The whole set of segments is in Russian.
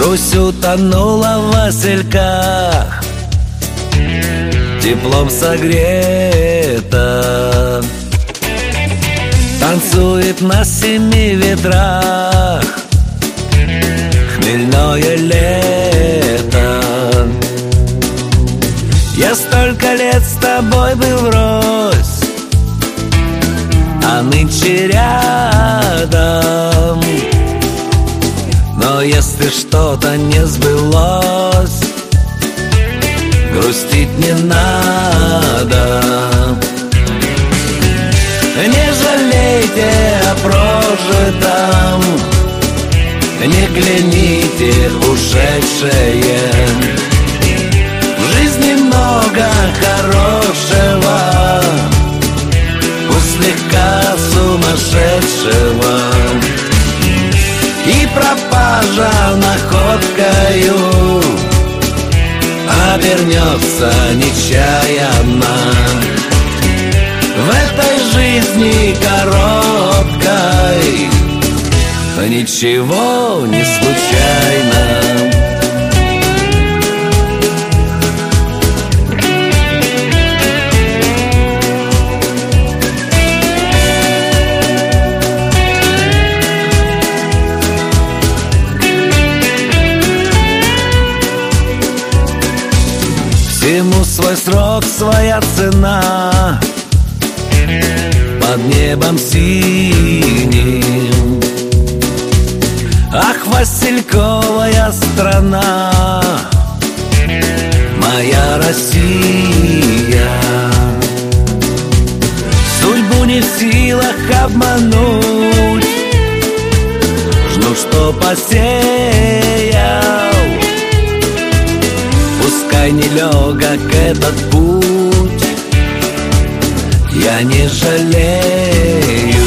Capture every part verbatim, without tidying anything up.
Грусть утонула в васильках, теплом согрета, танцует на семи ветрах хмельное лето. Я столько лет с тобой был врозь, а нынче рядом. Но если что-то не сбылось, грустить не надо. Не жалейте о прожитом, не кляните ушедшее. В жизни много хорошего, у слегка сумасшедшего. И пропажа находкою обернется нечаянно. В этой жизни короткой ничего не случайно. Всему свой срок, своя цена, под небом синим. Ах, васильковая страна, моя Россия, судьбу не в силах обмануть, жду, что посеял. Пускай нелегок этот путь, я не жалею.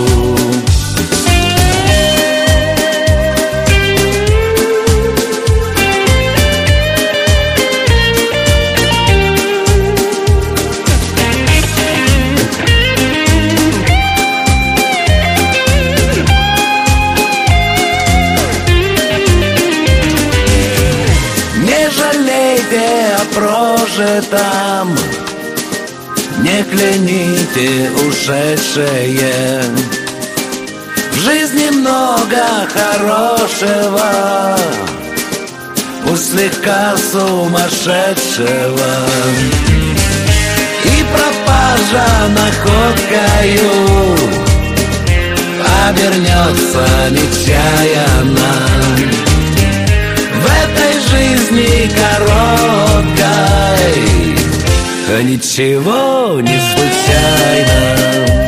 Прожитом, не кляните ушедшее. В жизни много хорошего, у слегка сумасшедшего. И пропажа находкою обернется нечаянно. В этой жизни короткой ничего не случайно.